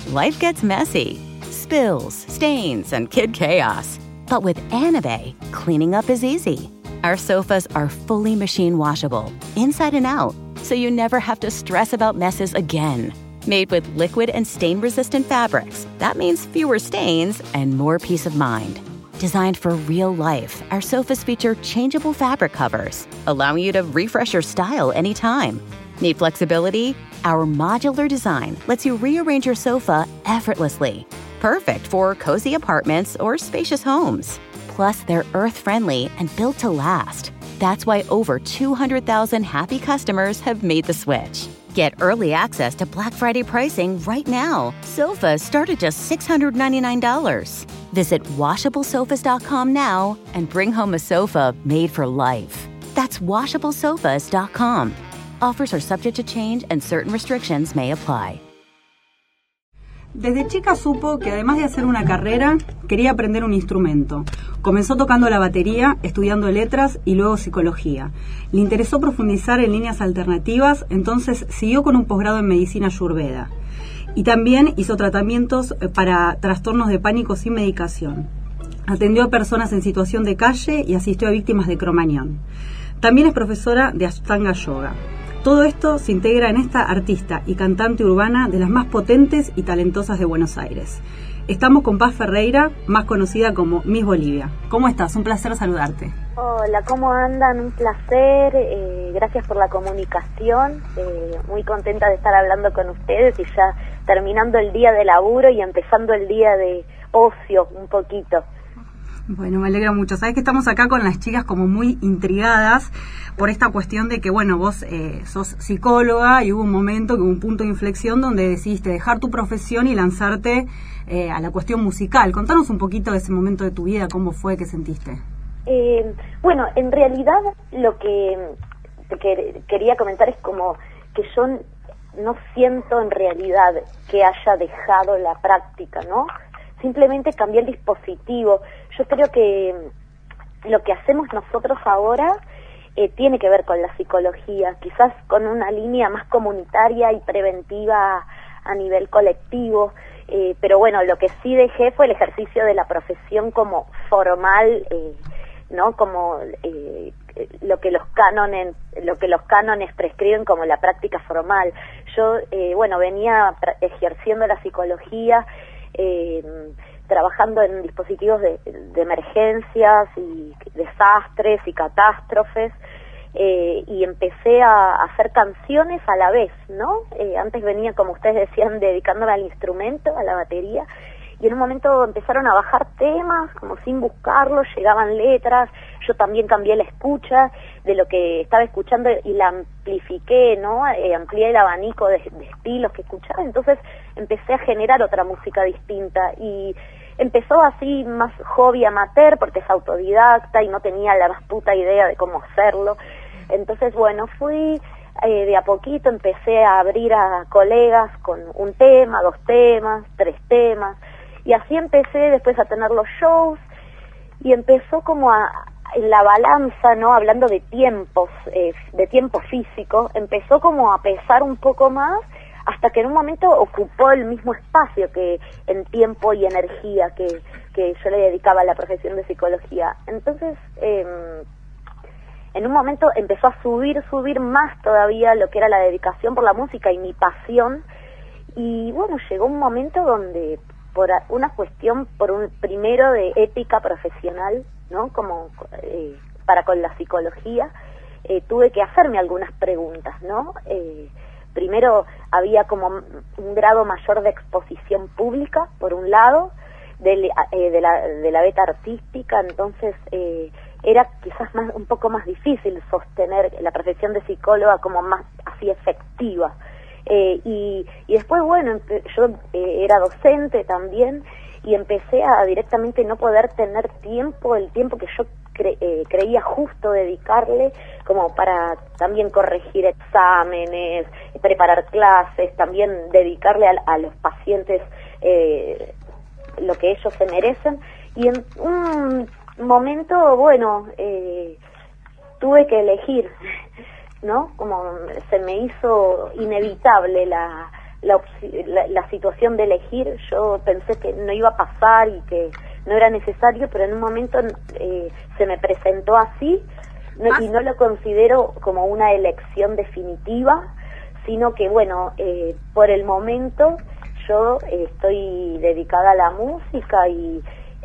life gets messy. Spills, stains, and kid chaos. But with Anabei, cleaning up is easy. Our sofas are fully machine washable, inside and out, so you never have to stress about messes again. Made with liquid and stain-resistant fabrics, that means fewer stains and more peace of mind. Designed for real life, our sofas feature changeable fabric covers, allowing you to refresh your style anytime. Need flexibility? Our modular design lets you rearrange your sofa effortlessly. Perfect for cozy apartments or spacious homes. Plus, they're earth-friendly and built to last. That's why over 200,000 happy customers have made the switch. Get early access to Black Friday pricing right now. Sofas start at just $699. Visit WashableSofas.com now and bring home a sofa made for life. That's WashableSofas.com. Offers are subject to change and certain restrictions may apply. Desde chica supo que además de hacer una carrera, quería aprender un instrumento. Comenzó tocando la batería, estudiando letras y luego psicología. Le interesó profundizar en líneas alternativas, entonces siguió con un posgrado en medicina ayurveda. Y también hizo tratamientos para trastornos de pánico sin medicación. Atendió a personas en situación de calle y asistió a víctimas de Cromañón. También es profesora de Ashtanga Yoga. Todo esto se integra en esta artista y cantante urbana de las más potentes y talentosas de Buenos Aires. Estamos con Paz Ferreira, más conocida como Miss Bolivia. ¿Cómo estás? Un placer saludarte. Hola, ¿cómo andan? Un placer. Gracias por la comunicación. Muy contenta de estar hablando con ustedes y ya terminando el día de laburo y empezando el día de ocio un poquito. Bueno, me alegra mucho. Sabés que estamos acá con las chicas como muy intrigadas por esta cuestión de que, bueno, vos sos psicóloga y hubo un momento, que hubo un punto de inflexión donde decidiste dejar tu profesión y lanzarte a la cuestión musical. Contanos un poquito de ese momento de tu vida, cómo fue, qué sentiste. Bueno, en realidad lo que quería comentar es como que yo no siento en realidad que haya dejado la práctica, ¿no? Simplemente cambié el dispositivo. Yo creo que lo que hacemos nosotros ahora tiene que ver con la psicología, quizás con una línea más comunitaria y preventiva a nivel colectivo, pero bueno, lo que sí dejé fue el ejercicio de la profesión como formal, ¿no? Como lo que los cánones prescriben como la práctica formal. Yo, bueno, venía ejerciendo la psicología, trabajando en dispositivos de emergencias y desastres y catástrofes, y empecé a hacer canciones a la vez, ¿no? Antes venía, como ustedes decían, dedicándome al instrumento, a la batería, y en un momento empezaron a bajar temas, como sin buscarlos, llegaban letras, yo también cambié la escucha de lo que estaba escuchando y la amplifiqué, ¿no? Amplié el abanico de estilos que escuchaba, entonces empecé a generar otra música distinta y empezó así más hobby amateur porque es autodidacta y no tenía la más puta idea de cómo hacerlo. Entonces, bueno, fui de a poquito, empecé a abrir a colegas con un tema, 2 temas, 3 temas, y así empecé después a tener los shows y empezó como en la balanza, ¿no? Hablando de tiempos, de tiempo físico, empezó como a pesar un poco más hasta que en un momento ocupó el mismo espacio que en tiempo y energía que yo le dedicaba a la profesión de psicología. Entonces, en un momento empezó a subir más todavía lo que era la dedicación por la música y mi pasión, y bueno, llegó un momento donde por una cuestión, primero de ética profesional, ¿no? Como para con la psicología, tuve que hacerme algunas preguntas, ¿no? Primero había como un grado mayor de exposición pública, por un lado, de la beta artística, entonces era quizás un poco más difícil sostener la profesión de psicóloga como más así efectiva. Y después, bueno, yo era docente también y empecé a directamente no poder tener el tiempo que yo creía justo dedicarle como para también corregir exámenes, preparar clases, también dedicarle a los pacientes lo que ellos se merecen. Y en un momento, bueno, tuve que elegir, ¿no? Como se me hizo inevitable la la situación de elegir. Yo pensé que no iba a pasar y que no era necesario, pero en un momento se me presentó así, y no lo considero como una elección definitiva, sino que, bueno, por el momento yo estoy dedicada a la música y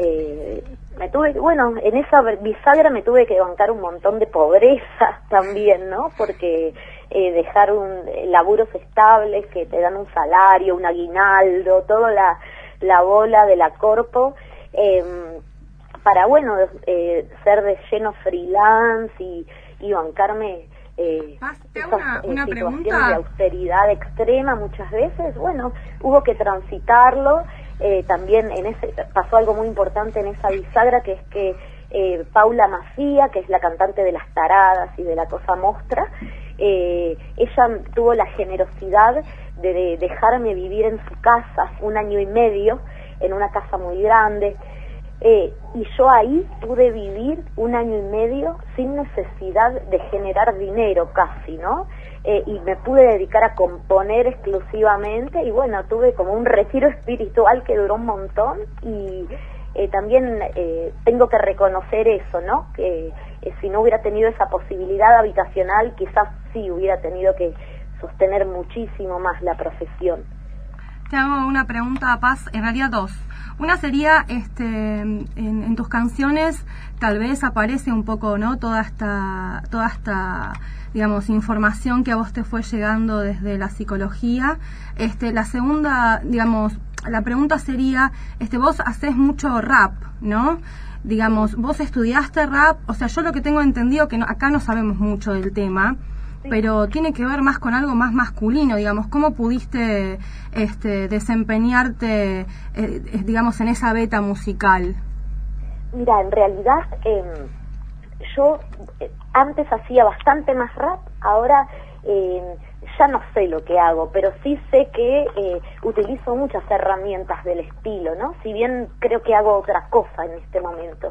en esa bisagra me tuve que bancar un montón de pobreza también, ¿no? Porque dejar laburos estables que te dan un salario, un aguinaldo, toda la bola de la corpo, para, ser de lleno freelance y bancarme una situaciones pregunta de austeridad extrema muchas veces. Bueno, hubo que transitarlo. También pasó algo muy importante en esa bisagra, que es que Paula Macía, que es la cantante de Las Taradas y de La Cosa Mostra, ella tuvo la generosidad de dejarme vivir en su casa 1 año y medio, en una casa muy grande, y yo ahí pude vivir 1 año y medio sin necesidad de generar dinero casi, ¿no? Y me pude dedicar a componer exclusivamente, y bueno, tuve como un retiro espiritual que duró un montón, y también tengo que reconocer eso, ¿no? Que si no hubiera tenido esa posibilidad habitacional, quizás sí hubiera tenido que sostener muchísimo más la profesión. Te hago una pregunta, Paz, en realidad 2. Una sería, en tus canciones tal vez aparece un poco, ¿no? Toda esta, digamos, información que a vos te fue llegando desde la psicología. La segunda, digamos, la pregunta sería, vos hacés mucho rap, ¿no? Digamos, vos estudiaste rap, o sea, yo lo que tengo entendido, que acá no sabemos mucho del tema, pero tiene que ver más con algo más masculino, digamos. ¿Cómo pudiste desempeñarte, digamos, en esa beta musical? Mira, en realidad yo antes hacía bastante más rap, ahora ya no sé lo que hago, pero sí sé que utilizo muchas herramientas del estilo, ¿no? Si bien creo que hago otra cosa en este momento.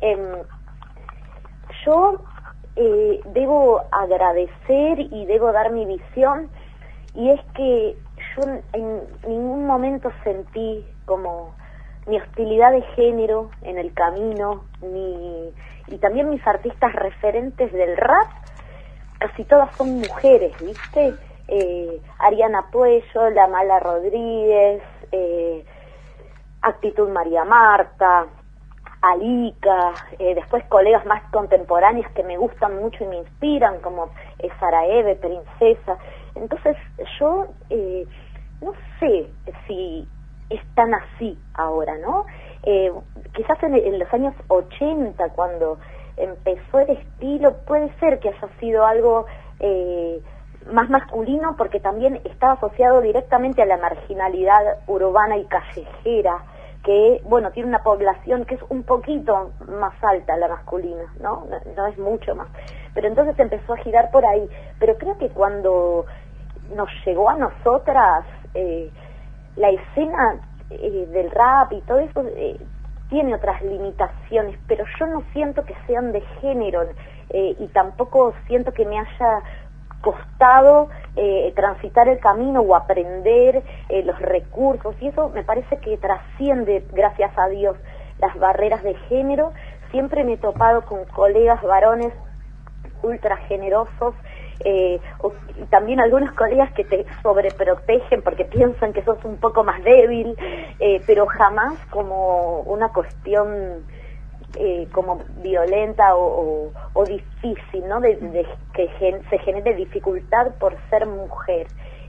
Yo debo agradecer y debo dar mi visión, y es que yo en ningún momento sentí como ni hostilidad de género en el camino, y también mis artistas referentes del rap, casi todas son mujeres, ¿viste? Ariana Puello, La Mala Rodríguez, Actitud María Marta, Alica, después colegas más contemporáneas que me gustan mucho y me inspiran, como Sara Eve, Princesa. Entonces yo no sé si es tan así ahora, ¿no? Quizás en los años 80, cuando empezó el estilo, puede ser que haya sido algo más masculino, porque también estaba asociado directamente a la marginalidad urbana y callejera, que, bueno, tiene una población que es un poquito más alta, la masculina, ¿no? No es mucho más. Pero entonces empezó a girar por ahí. Pero creo que cuando nos llegó a nosotras, la escena del rap y todo eso tiene otras limitaciones, pero yo no siento que sean de género, y tampoco siento que me haya costado transitar el camino o aprender los recursos, y eso me parece que trasciende, gracias a Dios, las barreras de género. Siempre me he topado con colegas varones ultra generosos, y también algunos colegas que te sobreprotegen porque piensan que sos un poco más débil, pero jamás como una cuestión como violenta o difícil, ¿no? De que se genere dificultad por ser mujer.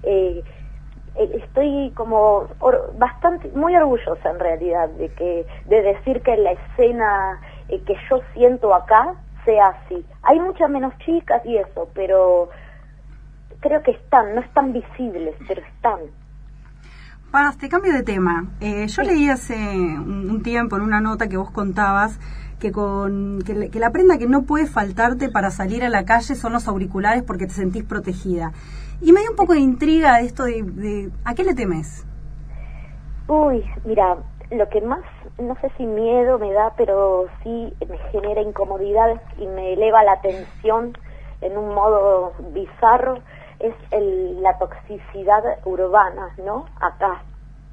Estoy como muy orgullosa en realidad de decir que la escena que yo siento acá sea así. Hay muchas menos chicas y eso, pero creo que no están visibles, pero están. Paz, te cambio de tema. Yo leí hace un tiempo en una nota que vos contabas que la prenda que no puede faltarte para salir a la calle son los auriculares porque te sentís protegida. Y me dio un poco de intriga esto de ¿a qué le temes? Uy, mira, lo que más, no sé si miedo me da, pero sí me genera incomodidad y me eleva la tensión en un modo bizarro, es la toxicidad urbana, ¿no? Acá.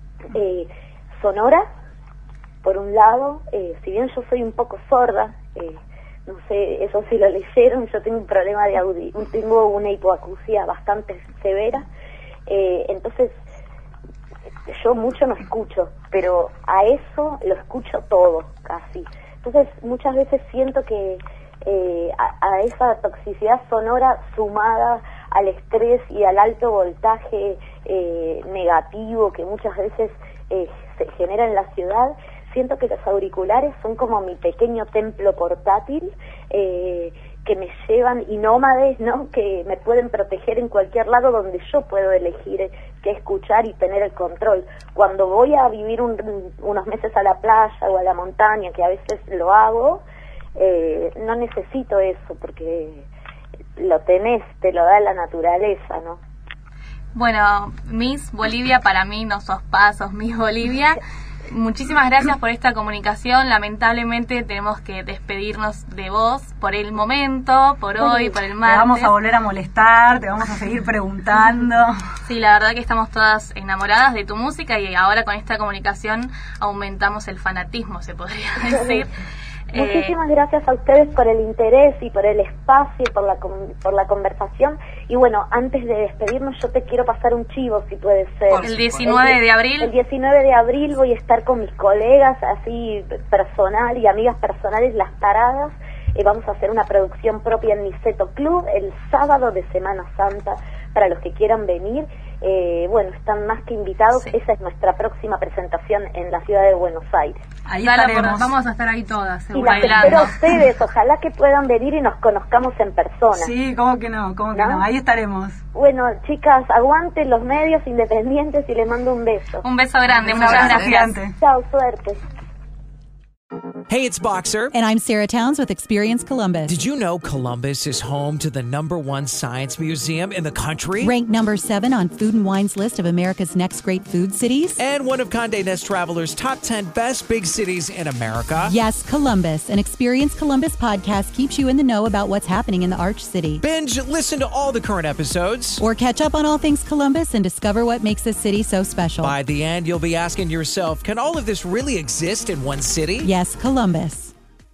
Sonora, por un lado, si bien yo soy un poco sorda, no sé, eso sí lo leyeron, yo tengo un problema de tengo una hipoacusia bastante severa, entonces yo mucho no escucho, pero a eso lo escucho todo, casi. Entonces muchas veces siento que a esa toxicidad sonora sumada al estrés y al alto voltaje negativo que muchas veces se genera en la ciudad, siento que los auriculares son como mi pequeño templo portátil, que me llevan, y nómades, ¿no?, que me pueden proteger en cualquier lado donde yo puedo elegir qué escuchar y tener el control. Cuando voy a vivir unos meses a la playa o a la montaña, que a veces lo hago, no necesito eso, porque lo tenés, te lo da la naturaleza, ¿no? Bueno, Miss Bolivia, para mí no sos Paz, sos Miss Bolivia. Muchísimas gracias por esta comunicación. Lamentablemente tenemos que despedirnos de vos por el momento, por hoy, por el martes. Te vamos a volver a molestar, te vamos a seguir preguntando. Sí, la verdad que estamos todas enamoradas de tu música y ahora con esta comunicación aumentamos el fanatismo, se podría decir. Muchísimas gracias a ustedes por el interés y por el espacio, por la conversación. Y bueno, antes de despedirnos, yo te quiero pasar un chivo, si puede ser. ¿El 19 de abril? El 19 de abril voy a estar con mis colegas, así personal y amigas personales, Las Taradas. Vamos a hacer una producción propia en Niceto Club el sábado de Semana Santa, para los que quieran venir. Bueno, están más que invitados. Sí. Esa es nuestra próxima presentación en la ciudad de Buenos Aires. Ahí estaremos. Vamos a estar ahí todas, seguro. Y las espero a ustedes, ojalá que puedan venir y nos conozcamos en persona. Sí, ¿cómo que no? Ahí estaremos. Bueno, chicas, aguanten los medios independientes y les mando un beso. Un beso grande, muchas gracias. Chao, suerte. Hey, it's Boxer. And I'm Sarah Towns with Experience Columbus. Did you know Columbus is home to the #1 science museum in the country? Ranked number 7 on Food & Wine's list of America's next great food cities. And one of Condé Nast Traveler's top 10 best big cities in America. Yes, Columbus. An Experience Columbus podcast keeps you in the know about what's happening in the Arch City. Binge, listen to all the current episodes. Or catch up on all things Columbus and discover what makes this city so special. By the end, you'll be asking yourself, can all of this really exist in one city? Yes, Columbus.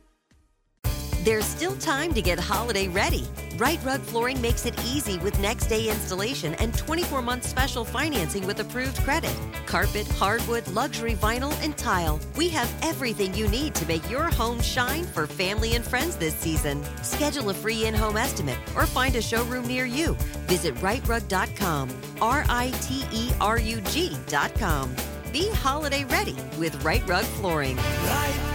There's still time to get holiday ready. Right Rug Flooring makes it easy with next day installation and 24-month special financing with approved credit. Carpet, hardwood, luxury vinyl, and tile. We have everything you need to make your home shine for family and friends this season. Schedule a free in-home estimate or find a showroom near you. Visit rightrug.com. RITERUG.com. Be holiday ready with Right Rug Flooring. Right.